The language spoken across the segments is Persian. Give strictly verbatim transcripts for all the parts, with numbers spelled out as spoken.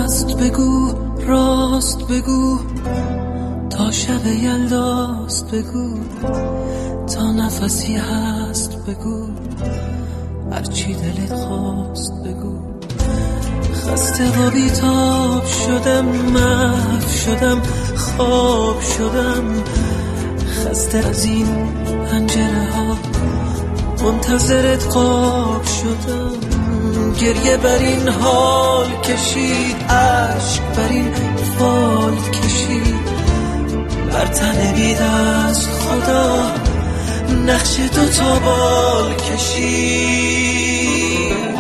هست بگو، راست بگو، تا شب یلداست بگو، تا نفسی هست بگو، هرچی دلت خواست بگو. خسته و بیتاب شدم، محو شدم، خواب شدم، خسته از این پنجره ها، منتظرت خواب شدم. گریه بر این حال کشید، عشق بر این فال کشید، بر تن بی دست خدا نقش دو تا بال کشید.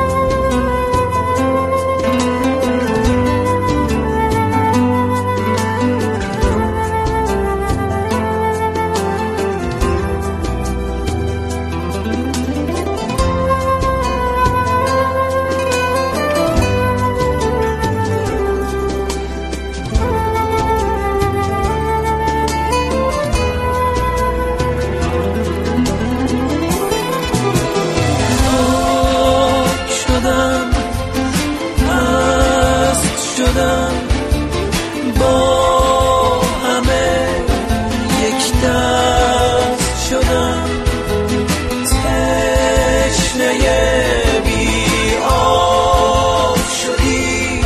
با همه یک دست شدم، تشنه بی آب شدی،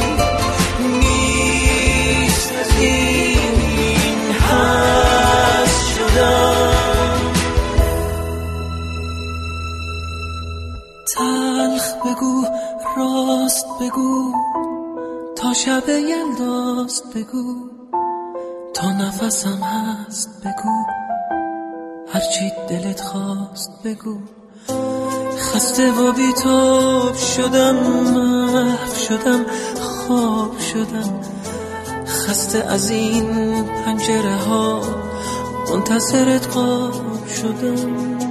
نیست از این هست شدم. تلخ بگو، راست بگو، تا شب یلداست بگو، تا نفسم هست بگو، هرچی دلت خواست بگو. خسته و بیتاب شدم، محو شدم، خواب شدم، خسته از این پنجره ها، منتظرت خواب شدم.